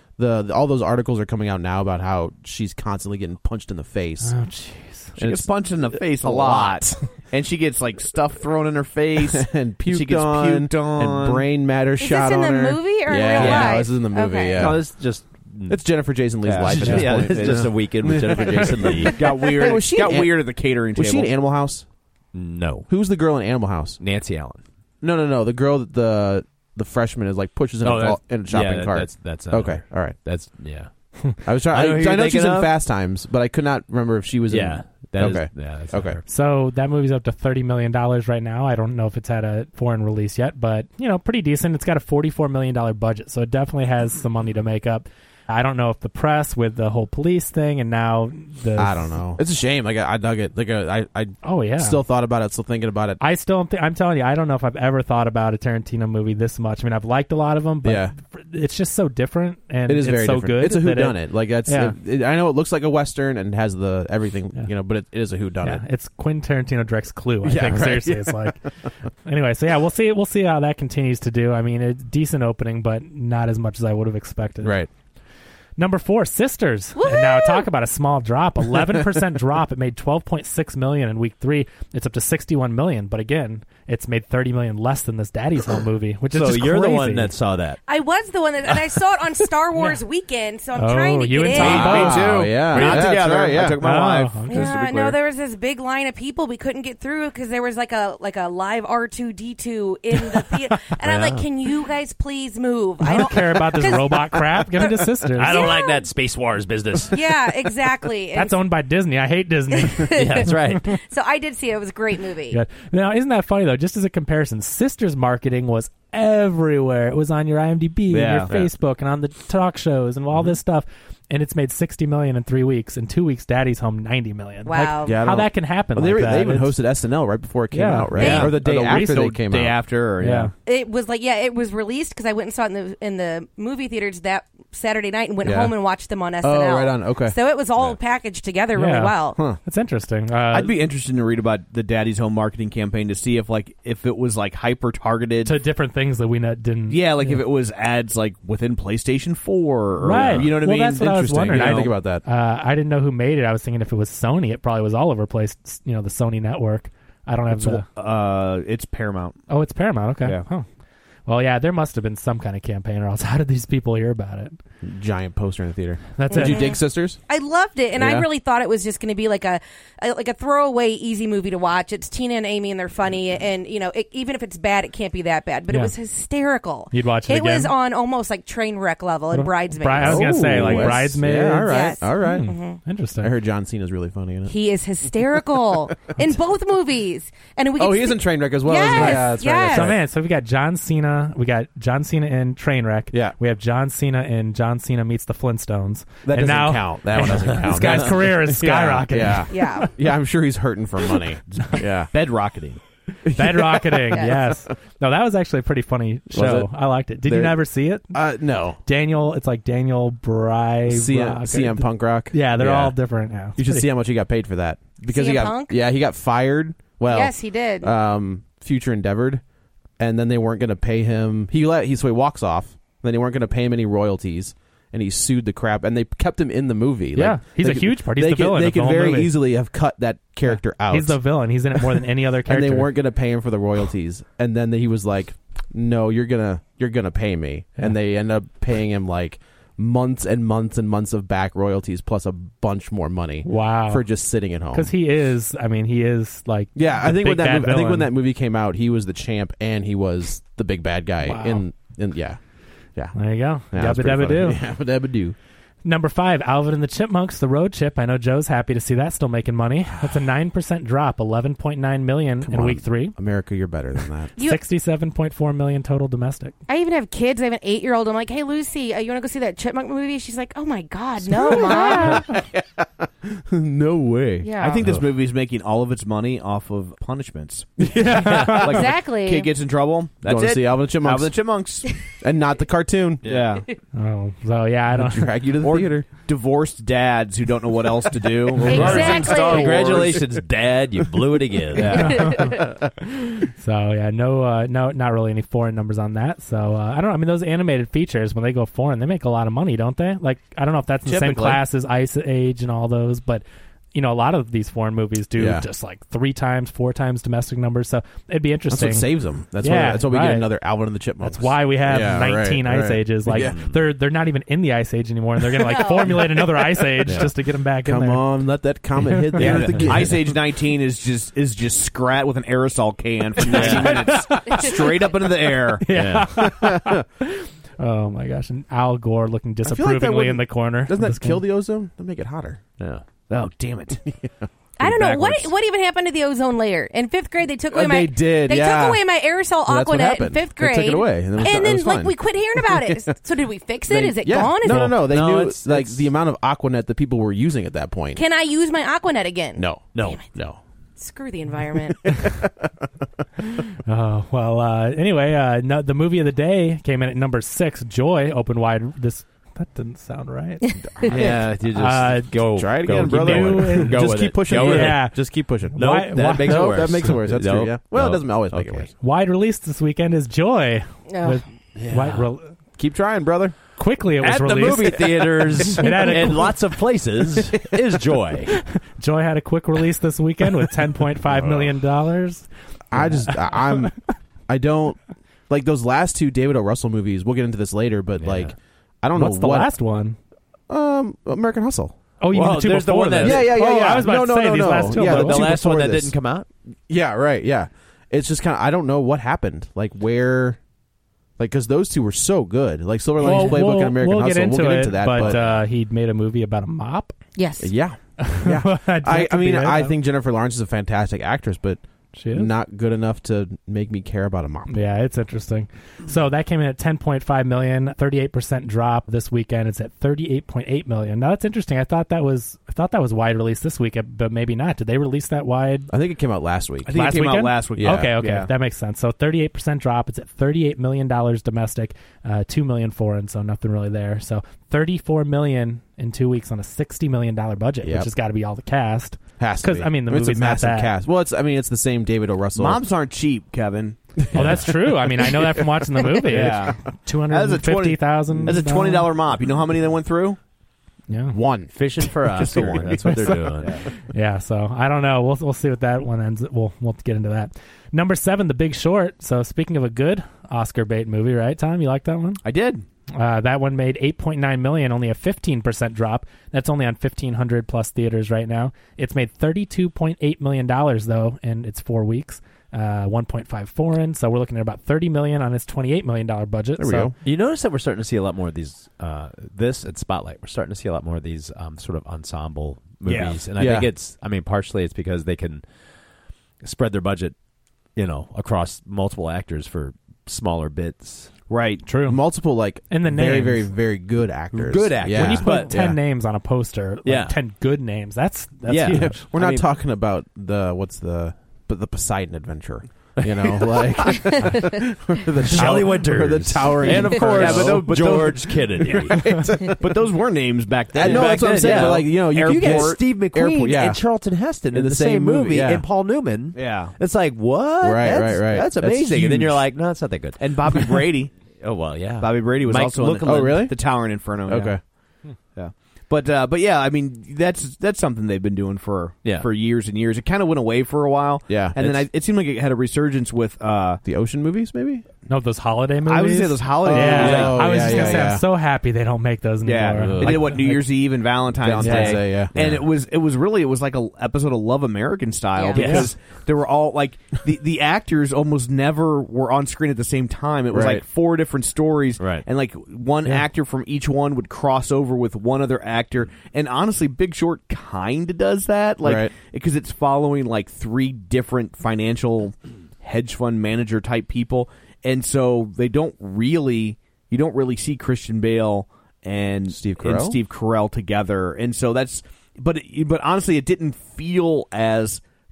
all those articles are coming out now about how she's constantly getting punched in the face. Oh, jeez. She gets punched in the face a lot. And she gets like stuff thrown in her face. And puked she gets on, puked on. and brain matter shot on her. Is this in the movie or in yeah, real life? No, this is in the movie. Okay. Yeah, No, this is just it's Jennifer Jason Leigh's life at this point. It's just a weekend with Jennifer Jason Leigh. Got weird. Hey, was she got in weird at the catering Was table. she in Animal House? No, Who's the girl in Animal House? Nancy Allen. No. The girl that the freshman is like pushes in a shopping cart. That's okay. All right. That's yeah. I was trying. I know who I you're know she's in thinking of. Fast Times, but I could not remember if she was Yeah. in. That's Okay. her. So that movie's up to $30 million right now. I don't know if it's had a foreign release yet, but, pretty decent. It's got a $44 million budget, so it definitely has some money to make up. I don't know if the press with the whole police thing and now the... I don't know. It's a shame. Like I dug it. Like I Oh, yeah. still thought about it. Still thinking about it. I'm telling you, I don't know if I've ever thought about a Tarantino movie this much. I mean, I've liked a lot of them, but it's just so different, and It is it's very so different. good. It's a that whodunit. Like that's. Yeah. I know it looks like a western and has the everything, but it is a whodunit. Yeah, it's Quentin Tarantino directs Clue. I Yeah, think right. seriously, it's like. Anyway, so yeah, we'll see how that continues to do. I mean, it's decent opening, but not as much as I would have expected. Right. Number 4, Sisters. Woohoo! And now talk about a small drop, 11% drop. It made $12.6 million in week 3. It's up to $61 million, but again, it's made $30 million less than this Daddy's Home movie, which is So just you're crazy. the one that saw that. I was the one that, and I saw it on Star Wars weekend, so I'm trying to you get and in. Tom both. Me too. Oh, yeah. We're not Yeah, together. that's right, yeah. I took my Oh, wife. okay. Just to be Yeah, clear. no, there was this big line of people we couldn't get through because there was like a live R2-D2 in the theater, and I'm like, can you guys please move? I don't care about this 'cause- robot crap. Give me to Sisters. I don't Yeah. like that Space Wars business. Yeah, exactly. That's owned by Disney. I hate Disney. Yeah, that's right. So I did see it. It was a great movie. Good. Now, isn't that funny though? Just as a comparison, Sisters marketing was everywhere. It was on your IMDb and Yeah. your Facebook and on the talk shows and all this stuff. And it's made $60 million in 3 weeks. In 2 weeks, Daddy's Home $90 million. Wow. Like, Yeah, I how don't- that can happen? Well, like they that. even It's- hosted SNL right before it came Yeah. out, right? Yeah. Or the day after they came day out. after, or, Yeah. It was like, it was released because I went and saw it in the movie theaters that Saturday night and went Yeah. home and watched them on SNL. Oh, right on. Okay. So it was all packaged together really Yeah. well. Huh. It's interesting. I'd be interested to read about the Daddy's Home marketing campaign to see if it was like hyper targeted to different things that we didn't. Yeah, like if it was ads like within PlayStation 4, or, Right. You know what I Well, mean? that's what I was Interesting. wondering. I I didn't think know. about that. I didn't know who made it. I was thinking if it was Sony, it probably was all over the place. The Sony network. I don't have the. It's Paramount. Oh, it's Paramount. Okay. Yeah. Huh. Well, yeah, there must have been some kind of campaign, or else how did these people hear about it? Giant poster in the theater. That's Did it. you dig Sisters? I loved it, and I Yeah. really thought it was just going to be like a throwaway, easy movie to watch. It's Tina and Amy, and they're funny, and even if it's bad, it can't be that bad. But Yeah. it was hysterical. You'd watch it It was again? on almost like train wreck level and Bridesmaids. I was gonna say like yes. Bridesmaids. Yeah, all right. Yes. All right. Interesting. I heard John Cena's really funny in it. He is hysterical in both movies, and we Oh, get he is in Trainwreck as well. Yes, isn't he? Yeah, that's right. yes. That's So right. man, so we got John Cena. We got John Cena in Trainwreck. Yeah. We have John Cena in John Cena Meets the Flintstones. That and doesn't now, count. That one doesn't count. This guy's career is skyrocketing. Yeah. Yeah. Yeah, I'm sure he's hurting for money. Yeah. Bed rocketing. Bedrocketing. Yes. No, that was actually a pretty funny show. it? I liked it. Did you There- never see it? No. Daniel. It's like Daniel Bry. CM Punk Rock. Yeah, they're all different now. You should see how much he got paid for that because CM he got Punk? he got fired. Well, Yes, he did. Future endeavored, and then they weren't going to pay him. So he walks off. Then they weren't going to pay him any royalties, and he sued the crap. And they kept him in the movie. Yeah, he's they a could- huge part. He's they the could- villain They of the could whole very movie. easily have cut that character out. He's the villain. He's in it more than any other and character. they weren't going to pay him for the royalties. And then he was like, "No, you're gonna pay me." Yeah. And they end up paying him like months and months and months of back royalties plus a bunch more money. Wow. For just sitting at home. Because he is like Yeah, I the think big bad when villain. that movie came out, he was the champ and he was the big bad guy. Wow. In yeah. There you go. Yeah, that's Yabba pretty dabba do. funny. Yabba dabba do. Number 5, Alvin and the Chipmunks, The Road Chip. I know Joe's happy to see that still making money. That's a 9% drop, $11.9 million in on. week 3. America, you're better than that. $67.4 million total domestic. I even have kids. I have an 8-year-old. I'm like, hey, Lucy, you want to go see that Chipmunk movie? She's like, oh, my God, no, Mom. No way. Yeah. I think this movie is making all of its money off of punishments. Like, Exactly. Kid gets in trouble. That's Going it. to see Alvin and the Chipmunks. Alvin and the Chipmunks. And not the cartoon. Yeah. Oh, so yeah, I don't. Drag you to the theater. Divorced dads who don't know what else to do. Exactly. Congratulations, Dad! You blew it again. So yeah, no, not really any foreign numbers on that. So I don't know. I mean, those animated features when they go foreign, they make a lot of money, don't they? Like I don't know if that's in the same Typically. class as Ice Age and all those, but you know, a lot of these foreign movies do just like 3 times, 4 times domestic numbers. So it'd be That's interesting. what saves them. That's Yeah, why we right. get another Alvin and the Chipmunks. That's why we have Yeah, 19 right, Ice Ages. Like they're not even in the Ice Age anymore, and they're gonna like formulate another Ice Age just to get them back in Come there. on, let that comet hit the Yeah. earth again. Ice Age 19 is just scrat with an aerosol can for 90 minutes, straight up into the air. Yeah. Oh my gosh! And Al Gore looking I feel like that disapprovingly wouldn't- in the corner. Doesn't that kill the ozone? That'd make it hotter. Yeah. Oh, damn it. I don't know Backwards. what even happened to the ozone layer in 5th grade. They took away They did, They yeah. took away my aerosol Well, that's what Aquanet in happened. 5th grade. They took it away, and then it was like fine. we quit hearing about it. So did we fix it? Is it gone? Is it, No. They No, knew it's- like it's- the amount of Aquanet that people were using at that point. Can I use my Aquanet again? No. Damn it. No. Screw the environment. Oh well. Anyway, no, the movie of the day came in at number 6. Joy opened wide. That didn't sound right. Yeah, you just go. Try it go, again, keep brother. going. Go Just with keep it. pushing. Go with Yeah. it. Just keep pushing. Nope, Why- that makes it No, worse. that makes it worse. That's Nope, true. Yeah. Well, it nope. doesn't always make it Okay. worse. Wide release this weekend is Joy. Oh. With- Keep trying, brother. quickly, it was At the released. movie theaters It had a- in lots of places is Joy. Joy had a quick release this weekend with $10.5 million. I don't like those last 2 David O. Russell movies. We'll get into this later, but like, I don't What's know the what. last one? American Hustle. Oh, you mean Well, the 2 there's the before one that- this. Yeah. Oh, I was about to say these last 2. Yeah, but the The two last one before that this. didn't come out. Yeah, right. Yeah, it's just kind of I don't know what happened. Like where, like because those 2 were so good. Like Silver Linings Playbook and American Hustle. We'll get into that, but he made a movie about a mop. Yes. yeah. I mean, I think Jennifer Lawrence is a fantastic actress, but she is not good enough to make me care about a mop. Yeah, it's interesting. So that came in at $10.5 million, 38% drop this weekend. It's at $38.8 million. Now that's interesting. I thought that was wide release this week, but maybe not. Did they release that wide? I think it came out last week. I think it came out last week. Yeah. Okay, Yeah. that makes sense. So 38% drop. It's at $38 million domestic, $2 million foreign, so nothing really there. So $34 million in 2 weeks on a $60 million budget, Yep. which has got to be all the cast. Has to be. I mean, the it's a movie's not massive that. cast. Well, it's the same David O. Russell. Moms aren't cheap, Kevin. Oh, that's true. I mean, I know that from watching the movie. Yeah. $250,000. That's a $20 mop. You know how many they went through? Yeah. One. Fishing for Oscar. That's what they're doing. Yeah, so I don't know. We'll see what that one ends. We'll get into that. Number 7, The Big Short. So speaking of a good Oscar bait movie, right, Tom? You like that one? I did. That one made $8.9 million, only a 15% drop. That's only on 1,500 plus theaters right now. It's made $32.8 million though, and it's 4 weeks. 1.5 foreign, so we're looking at about $30 million on its $28 million budget. There we go. You notice that we're starting to see a lot more of these. This at Spotlight, we're starting to see a lot more of these sort of ensemble movies, and I think it's. I mean, partially it's because they can spread their budget, across multiple actors for smaller bits. Right. True. Multiple And the very, names. very, very good actors. Good actors. Yeah. When you put But- 10 names on a poster, Yeah. 10 good names, that's Yeah. huge. We're I not mean- talking about the Poseidon Adventure. Like the Shelley tower- Winters. or the towering, And of course, Inferno. George Kennedy. But those were names back then. No, Back that's what I'm then, saying. yeah. But like you get get Steve McQueen Airport, yeah. and Charlton Heston in the same movie, yeah. and Paul Newman. Yeah. It's like, what? Right, That's, right. That's That's amazing. And then huge. you're like, no, it's not that good. And Bobby Brady. Oh, well, yeah. Bobby Brady was Mike also in Lukeland. Oh, really? the Towering Inferno. Yeah. Okay. Yeah. But yeah, I mean that's something they've been doing for years and years. It kind of went away for a while. Yeah. And then it seemed like it had a resurgence with The ocean movies, maybe? No, those holiday movies. I would say those holiday Yeah, movies. I was yeah, just gonna yeah, say yeah. I'm so happy they don't make those anymore. Yeah, they did what New Year's Eve and Valentine's Day, yeah. and Yeah. it was like a episode of Love American style Yeah. because they were all like the actors almost never were on screen at the same time. It was Right. like 4 different stories, Right. and like one actor from each one would cross over with one other actor. And honestly, Big Short kind of does that, like Right. because it's following like 3 different financial hedge fund manager type people. And so you don't really see Christian Bale and Steve Carell together. And so but honestly, it didn't feel as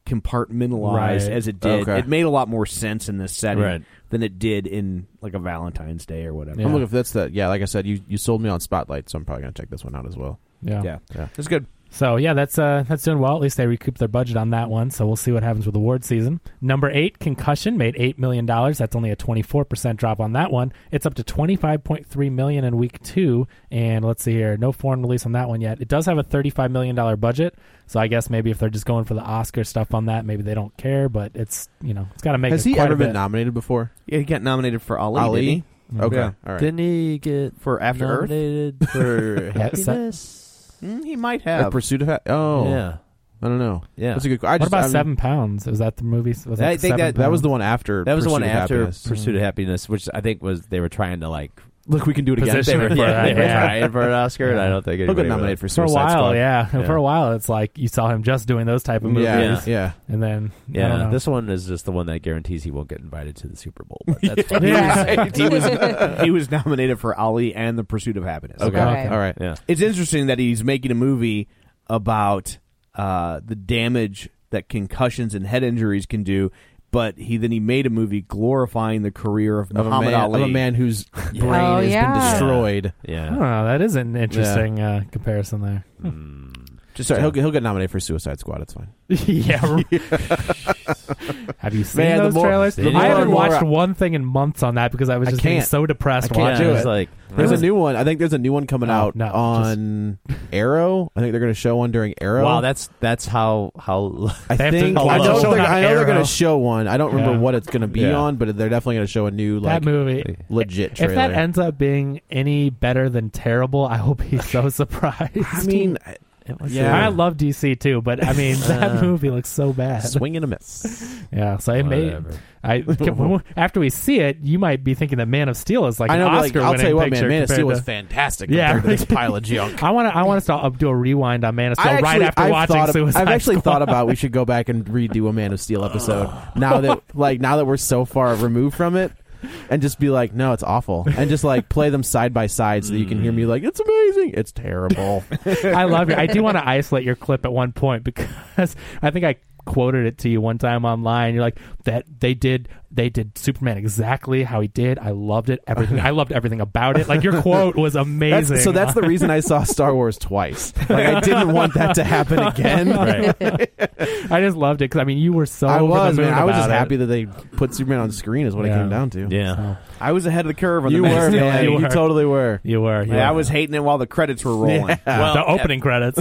compartmentalized Right. as it did. Okay. It made a lot more sense in this setting Right. than it did in like a Valentine's Day or whatever. Yeah. I'm looking for that's the like I said, you sold me on Spotlight, so I'm probably gonna check this one out as well. Yeah. It's good. So yeah, that's doing well. At least they recouped their budget on that one. So we'll see what happens with award season. Number 8, Concussion, made $8 million. That's only a 24% drop on that one. It's up to $25.3 million in week 2. And let's see here, no foreign release on that one yet. It does have a $35 million budget. So I guess maybe if they're just going for the Oscar stuff on that, maybe they don't care. But it's it's got to make. Has it he quite ever a been bit. nominated before? Yeah, he got nominated for Ali. Ali? Didn't he? Okay, Yeah. all right. Didn't he get For After Earth? nominated for Happiness? He might Or have. Pursuit of Oh, Yeah. I don't know. Yeah. That's a good. What about 7 Pounds? Was that the movie? Was I that think That was the one after. That was the one Pursuit of after Happiness. Pursuit of Happiness, which I think was they were trying to like Look, we can do it again. Position they were, it for that, they were yeah. trying for an Oscar, and I don't think He'll anybody get nominated for for a Suicide while, Squad. yeah. Yeah. For a while, it's like you saw him just doing those type of movies, Yeah. and then I don't Yeah, know. this one is just the one that guarantees he won't get invited to the Super Bowl. But that's fine. Yeah. he was nominated for Ali and The Pursuit of Happiness. Okay. Okay. All right. Yeah. It's interesting that he's making a movie about the damage that concussions and head injuries can do, but he made a movie glorifying the career of Muhammad Ali. Of a man whose brain Oh, has yeah. been destroyed. Yeah. Oh, that is an interesting comparison there. Sorry, he'll get nominated for Suicide Squad. It's fine. Yeah. Have you seen Man, the those more- trailers? the I haven't more- watched one thing in months on that because I was I just getting can't. so depressed I can't watching do it. it. Like, There's a new one. I think there's a new one coming Oh, out no, on Arrow. I think they're going to show one during Arrow. wow, that's how I They have to- think oh, I know show it on they're Arrow. going to show one. I don't remember Yeah. what it's going to be Yeah. on, but they're definitely going to show a new That movie. legit trailer. If that ends up being any better than terrible, I will be so surprised. I mean, I love DC too, but I mean that movie looks so bad. swing and a miss. Yeah, so it may. After we see it, you might be thinking that Man of Steel is like I know, an but Oscar I'll tell you what, picture Man of Steel was compared fantastic Yeah. compared to this pile of junk. I want us to do a rewind on Man of Steel right after watching Suicide I've actually Squad. thought about we should go back and redo a Man of Steel episode now that we're so far removed from it, and just be like, no, it's awful, and just like play them side by side so that you can hear me like, it's amazing, it's terrible. I love you. I do want to isolate your clip at one point because I think I quoted it to you one time online. You're like, that they did Superman exactly how he did. I loved it. I loved everything about it. Like your quote was amazing. That's the reason I saw Star Wars twice. Like I didn't want that to happen again. Right. I just loved it because I mean you were so I over was, the moon man. I was about just it. happy that they put Superman on the screen. Is what it Yeah. came down to. Yeah. I was ahead of the curve on You the Man of were, Steel. man. You You were. totally were. You were. I was hating it while the credits were rolling. The opening credits.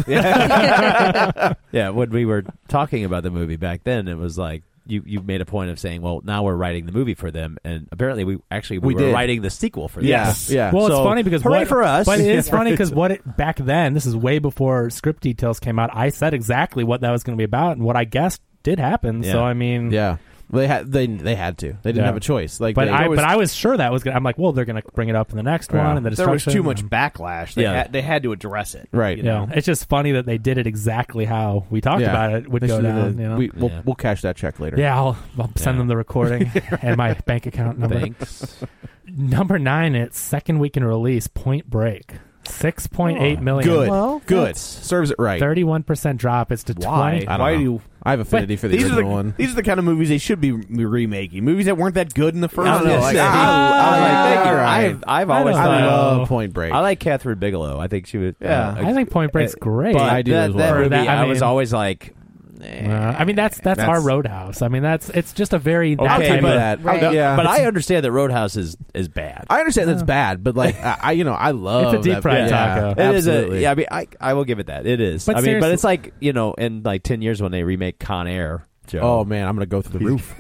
Yeah, when we were talking about the movie back then, it was like you made a point of saying, well, now we're writing the movie for them, and apparently we were did. writing the sequel for them. Yes. Yeah. Well, it's So, funny because hooray for us. But it is funny because back then, this is way before script details came out. I said exactly what that was going to be about, and what I guessed did happen. Yeah. So I mean, Yeah. They had to. They didn't Yeah. have a choice. Like, But they, I was sure that was going. I'm like, well, they're going to bring it up in the next Yeah. one, and the There was destruction. too much backlash. They had to address it. Right. You You know? know, it's just funny that they did it exactly how we talked about it would They go should down. have- You know? We'll cash that check later. Yeah, I'll send them the recording and my bank account number. Thanks. Number 9, it's second week in release, Point Break. 6.8 million. Good. Good. Serves it right. 31% drop. It's to 20. I don't Why know. do you? I have affinity for the These are original one. these are the kind of movies they should be remaking. Movies that weren't that good in the first. I was gonna place. say, all right. I've always I I know. thought love Point Break. I like Catherine Bigelow. I think she was. I think Point Break's great. But I do that, as well. that For movie, that, I I was mean- always like. I mean, that's our Roadhouse. I mean, it's just a very that Okay, type but of that. Right. Yeah. But I understand that Roadhouse is bad. I understand that's bad, but like I love It's a deep that- fried yeah, taco. It is absolutely. I mean, I will give it that. It is. But I mean, seriously- but it's like, in like 10 years when they remake Con Air. Joe. Oh man, I'm gonna go through the roof.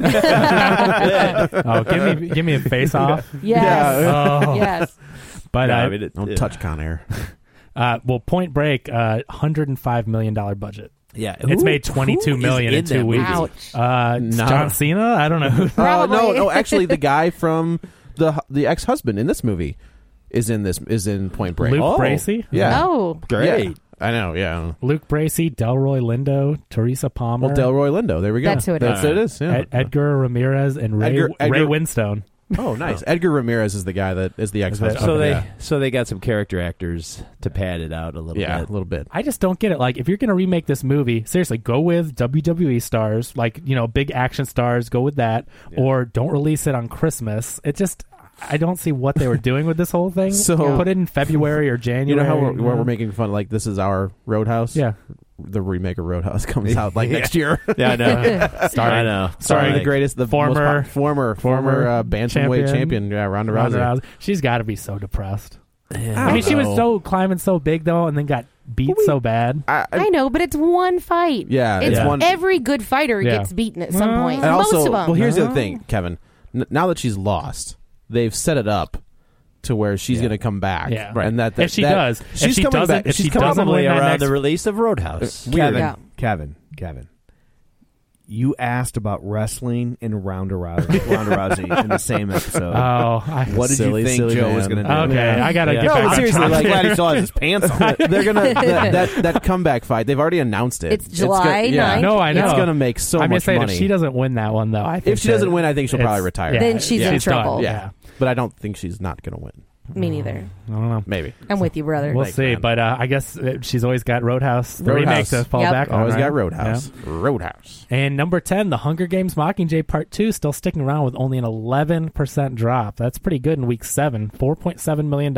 Oh, give me a face off. Yes. Oh. Yes. But No, I mean, Don't touch Con Air. well, Point Break, $105 million budget. Yeah, It's made $22 million in 2 weeks. Ouch. No. John Cena? I don't know. Probably. No, actually, the guy from the ex-husband in this movie is in Point Break. Luke Oh. Bracey? Yeah, Oh. great. Yeah. I know. Yeah. Luke Bracey, Delroy Lindo, Teresa Palmer, Well, Delroy Lindo. There we go. That's who it That's is. who it is. Yeah. Edgar Ramirez, and Ray Edgar- Winstone. Oh, nice. Edgar Ramirez is the guy that is the ex-husband. So they got some character actors to pad it out a little bit. Yeah, a little bit. I just don't get it. Like, if you're going to remake this movie, seriously, go with WWE stars, like, big action stars, go with that, or don't release it on Christmas. It just, I don't see what they were doing with this whole thing. So put it in February or January. You know how we're making fun, like, this is our Roadhouse? Yeah. The remake of Roadhouse comes out next year. Yeah, I know. Starring the greatest, the former bantamweight champion, Ronda Rousey. She's got to be so depressed. Yeah. I mean, she was so climbing so big though, and then got beat so bad. I know, but it's one fight. Yeah, it's one. Every good fighter gets beaten at some point. And Most also, of them. well, here's the other thing, Kevin. Now that she's lost, they've set it up to where she's going to come back. Yeah, right. And that if she does, she's coming back. If she she's doesn't probably win around the release of Roadhouse. Kevin. You asked about wrestling and Ronda Rousey in the same episode. What did you think Joe was going to do? Okay, I got to get back. Seriously, I'm glad he still has his pants on. They're gonna that comeback fight. They've already announced it. It's July 9th. No, I know. It's going to make so much saying money. If she doesn't win that one, though, I think if she doesn't win, I think she'll probably retire. Then she's in trouble. Done. Yeah, but I don't think she's not going to win. Me neither. I don't know. Maybe. I'm with you, brother. We'll see. But I guess she's always got Roadhouse. The remake to fall back on. Always right? got Roadhouse. Yeah. Roadhouse. And number 10, The Hunger Games Mockingjay Part 2, still sticking around with only an 11% drop. That's pretty good in week 7. $4.7 million,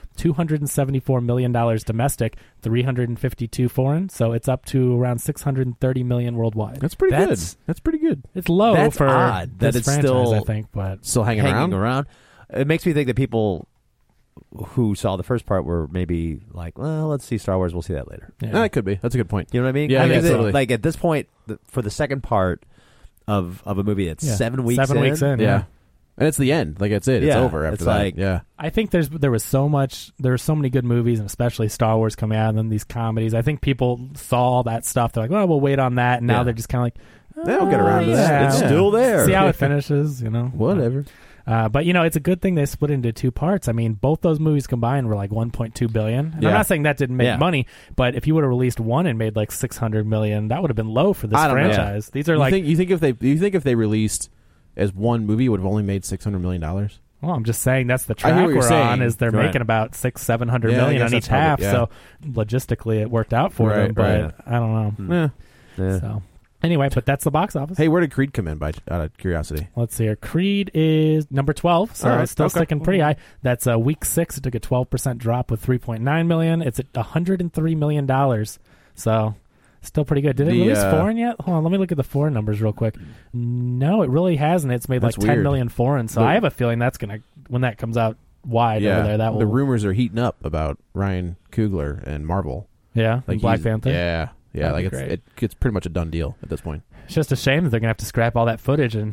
$274 million domestic, $352 foreign. So it's up to around $630 million worldwide. That's pretty good. That's pretty good. It's low That's for odd that this it's franchise, still I think, but still hanging around. It makes me think that people who saw the first part were maybe like, well, let's see Star Wars. We'll see that later. Yeah. That could be. That's a good point. You know what I mean? Yeah, totally. Like at this point, for the second part of a movie that's 7 weeks in. 7 weeks in. Yeah. And it's the end. Like, it's it. It's over after that. Yeah. I think there were so many good movies, and especially Star Wars coming out, and then these comedies. I think people saw all that stuff. They're like, well, we'll wait on that. And now they're just kind of like, they'll get around to that. It's still there. See how it finishes, Whatever. But it's a good thing they split into two parts. I mean, both those movies combined were like $1.2 billion. And I'm not saying that didn't make money, but if you would have released one and made like $600 million, that would have been low for this franchise. These are you think if they released as one movie, it would have only made $600 million? Well, I'm just saying that's the track we're on. Is they're making about $600-700 million on each half. So logistically, it worked out for them. But I don't know. So. Anyway, but that's the box office. Hey, where did Creed come in, out of curiosity? Let's see here. Creed is number 12, so it's still sticking pretty high. That's week 6. It took a 12% drop with $3.9 million. It's at $103 million, so still pretty good. Did it release foreign yet? Hold on, let me look at the foreign numbers real quick. No, it really hasn't. It's made like 10 million foreign, so I have a feeling that's going to, when that comes out wide over there, that will... The rumors are heating up about Ryan Coogler and Marvel. Yeah, like Black Panther? Yeah. Yeah, like it's pretty much a done deal at this point. It's just a shame that they're gonna have to scrap all that footage and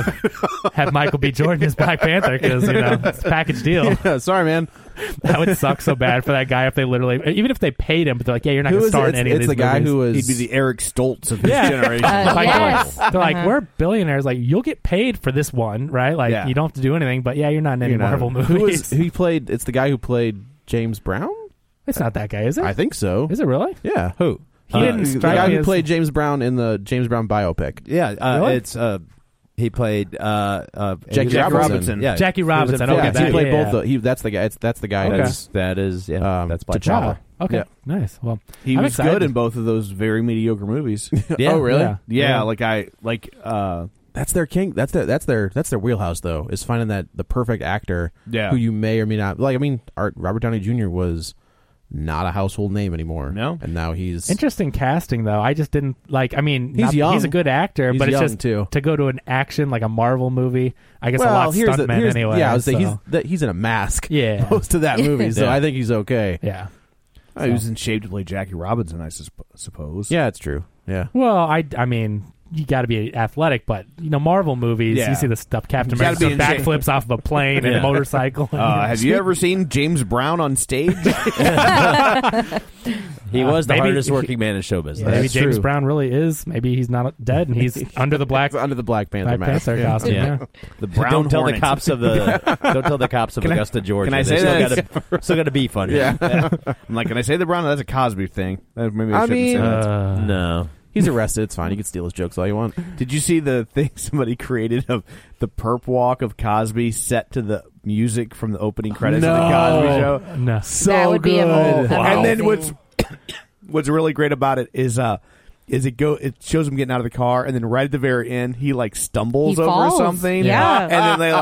have Michael B. Jordan as Black Panther because it's a package deal. Yeah, sorry, man. That would suck so bad for that guy if they even if they paid him, but they're like, yeah, you're not gonna star in any of these movies. It's the guy who was... He'd be the Eric Stoltz of his generation. Yes. They're like, we're billionaires. Like, you'll get paid for this one, right? Like, you don't have to do anything, but you're not in any Marvel movies. It's the guy who played James Brown? It's not that guy, is it? I think so. Is it really? Yeah. Who? He didn't the guy who played James Brown in the James Brown biopic. Yeah, really? It's he played Jackie Robinson. Yeah, Jackie Robinson. He played both. That's the guy. That's the guy. Okay. That's Black T'Challa. Okay, yeah. Nice. Well, he I'm was excited. good in both of those very mediocre movies. Yeah. Oh, really? Yeah. That's their king. That's their wheelhouse, though, is finding the perfect actor who you may or may not like. I mean, Robert Downey Jr. was not a household name anymore. No, and now he's interesting casting though. I just didn't like. I mean, he's young. He's a good actor, but it's just too. To go to an action like a Marvel movie. I guess a lot of stuntmen anyway. Yeah, I was saying he's in a mask. Yeah, most of that movie, so I think he's okay. Yeah, he was in shape to play Jackie Robinson, I suppose. Yeah, it's true. Yeah. Well, I mean, you got to be athletic, but Marvel movies, you see the stuff. Captain America doing backflips off of a plane and a motorcycle. Have you ever seen James Brown on stage? He was the hardest working man in show business. Maybe James Brown really is. Maybe he's not dead and he's under the Black Panther mask. Costume. Yeah. The Brown don't tell Hornet. the cops of Augusta, Georgia. Can I say that? Still got to beef on you. Yeah. I'm like, can I say the Brown? That's a Cosby thing. Maybe I shouldn't say that. No. He's arrested. It's fine. You can steal his jokes all you want. Did you see the thing somebody created of the perp walk of Cosby set to the music from the opening credits of the Cosby Show? No. So That would be good. And then amazing. what's really great about it is it shows him getting out of the car, and then right at the very end he like stumbles He over falls. something, Yeah. and then they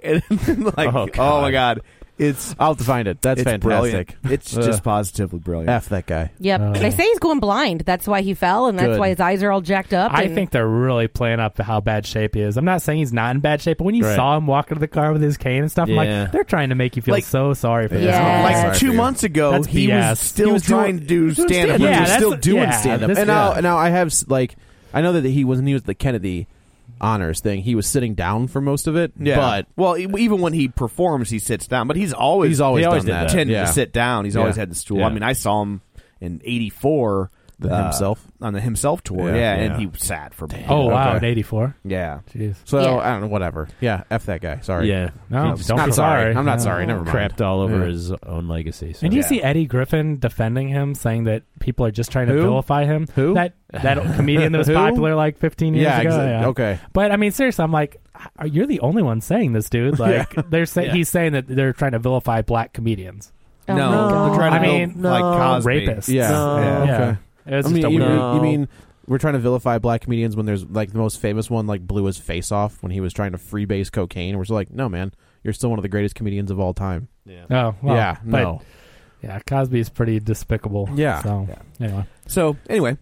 oh my god, I'll have to find it. That's it's fantastic. brilliant. It's just positively brilliant. F that guy. Yep. They say he's going blind. That's why he fell, and that's Good. why his eyes are all jacked up. I and- think they're really playing up to how bad shape he is. I'm not saying he's not in bad shape, but when you Right. saw him walk into the car with his cane and stuff, I'm Yeah. like, they're trying to make you feel Like- so sorry for this. Yeah. guy. Like Sorry for 2 you. months ago, That's he BS. was still He was trying to do stand-up. stand-up. He Yeah, was that's- still doing yeah, stand up. this And guy. now I have I know that he was at the Kennedy honors thing. He was sitting down for most of it. Yeah, But well, even when he performs, he sits down. But he's always He always done did that. tended Yeah. to sit down. He's always Yeah. had the stool. Yeah. I mean, I saw him in '84. Himself? On the Himself tour, Yeah. yeah, Yeah. and he sat for Oh, wow, Okay. in 84. yeah. Jeez. so Yeah. I don't know. Whatever. Yeah. F that guy. Sorry. Yeah. No, He's don't not be sorry. I'm not No. sorry. Never mind. Crapped all over Yeah. his own legacy. So. And you Yeah. see Eddie Griffin defending him, saying that people are just trying to Who? vilify him. Who? That comedian that was Who? popular like 15 years Yeah. ago. Exactly. Okay. But I mean, seriously, I'm like, you're the only one saying this, dude. Like, he's saying that they're trying to vilify black comedians. Oh, No, my God. they're trying to I mean, build, like Cosby. rapists. Yeah. Yeah. Okay. It's I just mean, a you, weird. you mean we're trying to vilify black comedians when there's like the most famous one like blew his face off when he was trying to freebase cocaine? We're just like, no, man, you're still one of the greatest comedians of all time. Oh, well, yeah, but, no. Yeah, Cosby's pretty despicable. Yeah. So, anyway. So anyway,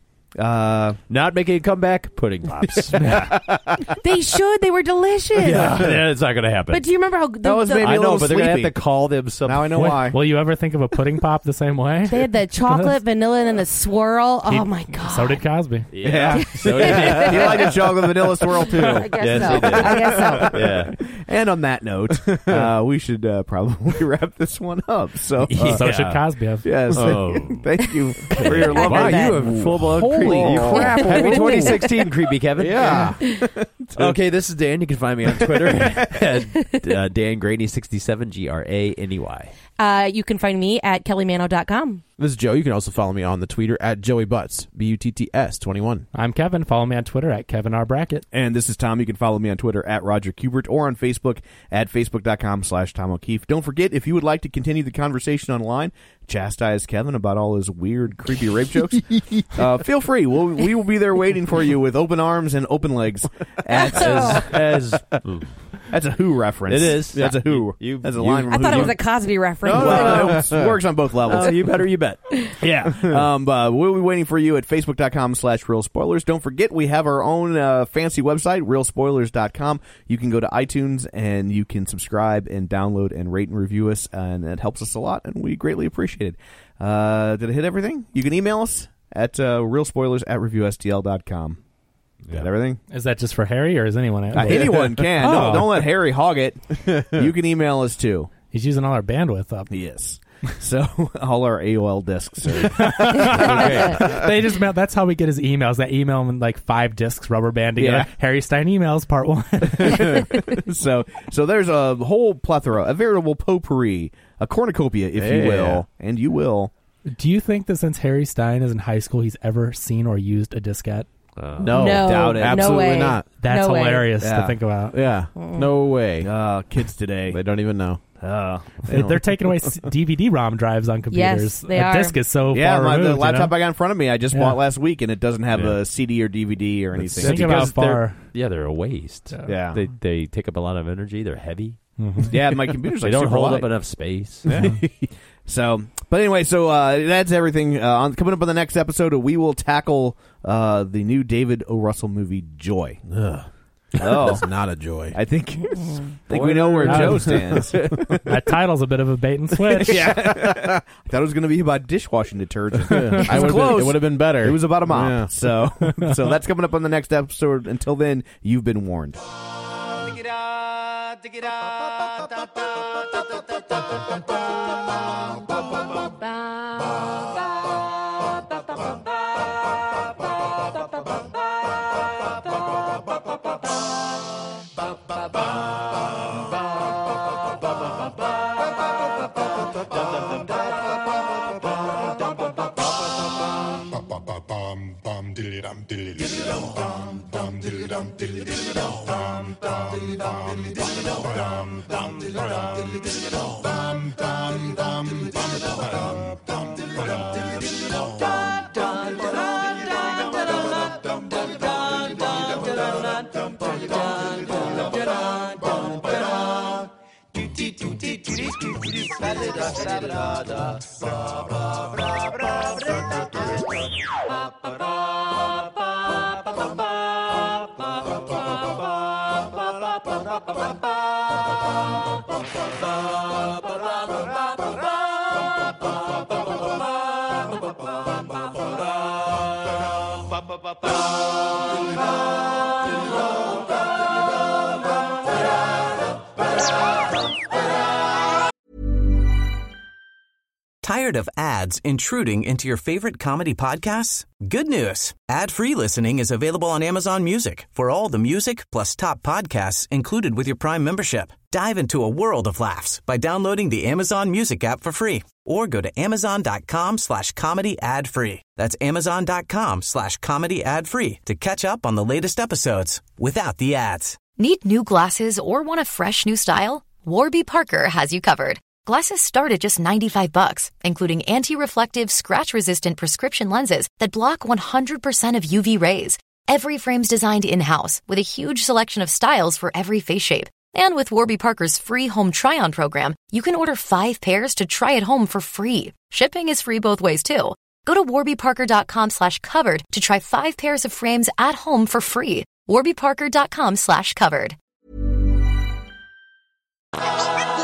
Not making a comeback, pudding pops. They should. They were delicious. Yeah, it's not going to happen. But do you remember how That was maybe I a know, little but they're going to have sleepy. to call them something. Now I know why. Will you ever think of a pudding pop the same way? they had the chocolate, vanilla, and then the swirl? Oh, my God. So did Cosby. Yeah, So did he. he liked a chocolate vanilla swirl too. I guess Yes, so. he did. I guess so. Yeah. And on that note, we should probably wrap this one up. So, So should Cosby have. yes, Oh. thank you for your love. Wow, of you that. have full-blown Holy creepy. crap. Happy 2016, creepy Kevin. Yeah. Okay, this is Dan. You can find me on Twitter at Dan Graney 67 GRANEY. You can find me at kellymano.com. This is Joe. You can also follow me on the Twitter at Joey Butts, BUTTS21. I'm Kevin. Follow me on Twitter at Kevin R. Brackett. And this is Tom. You can follow me on Twitter at Roger Kubert or on Facebook at Facebook.com/Tom O'Keefe. Don't forget, if you would like to continue the conversation online, chastise Kevin about all his weird, creepy rape jokes, feel free. We will be there waiting for you with open arms and open legs. That's a Who reference. It is. That's a Who. That's a line from I Who. thought it was a Cosby reference. Well, it works on both levels. you better, you bet. Yeah. We'll be waiting for you at Facebook.com/Real Spoilers. Don't forget, we have our own fancy website, RealSpoilers.com. You can go to iTunes and you can subscribe and download and rate and review us, and it helps us a lot, and we greatly appreciate it. Did I hit everything? You can email us at RealSpoilers@ReviewSTL.com. Got everything? Is that just for Harry or is anyone? Anyone can. Oh. Don't let Harry hog it. You can email us too. He's using all our bandwidth up. Yes. So all our AOL discs are They just that's how we get his emails. They email him in like 5 discs rubber band together. Yeah. Harry Stein emails part 1. so there's a whole plethora, a veritable potpourri, a cornucopia, if you will, and you will. Do you think that since Harry Stein is in high school, he's ever seen or used a diskette? No, doubt it. No Absolutely way. not. That's No way. hilarious Yeah. to think about. Yeah. No way. Kids today. They don't even know. They're taking away DVD-ROM drives on computers. Yes, they a are. disc is so Yeah, far removed. the laptop you know? I got in front of me, I just Yeah. bought last week, and it doesn't have Yeah. a CD or DVD or anything. Think about how far. They're a waste. Yeah. They take up a lot of energy. They're heavy. Yeah, my computer's They like don't super hold light. up enough space. So, but anyway, that's everything. Coming up on the next episode, we will tackle the new David O. Russell movie, Joy. Oh, It's not a joy. I think we know where Joe stands. That title's a bit of a bait and switch. Yeah, I thought it was going to be about dishwashing detergent. It would have been better. It was about a mop. Yeah. So that's coming up on the next episode. Until then, you've been warned. Bum bum diddly dum diddly Tired of ads intruding into your favorite comedy podcasts? Good news. Ad-free listening is available on Amazon Music for all the music plus top podcasts included with your Prime membership. Dive into a world of laughs by downloading the Amazon Music app for free or go to amazon.com/comedy ad-free. That's amazon.com/comedy ad-free to catch up on the latest episodes without the ads. Need new glasses or want a fresh new style? Warby Parker has you covered. Glasses start at just $95, including anti-reflective, scratch-resistant prescription lenses that block 100% of UV rays. Every frame's designed in-house with a huge selection of styles for every face shape. And with Warby Parker's free home try-on program, you can order 5 pairs to try at home for free. Shipping is free both ways, too. Go to warbyparker.com/covered to try 5 pairs of frames at home for free. warbyparker.com/covered.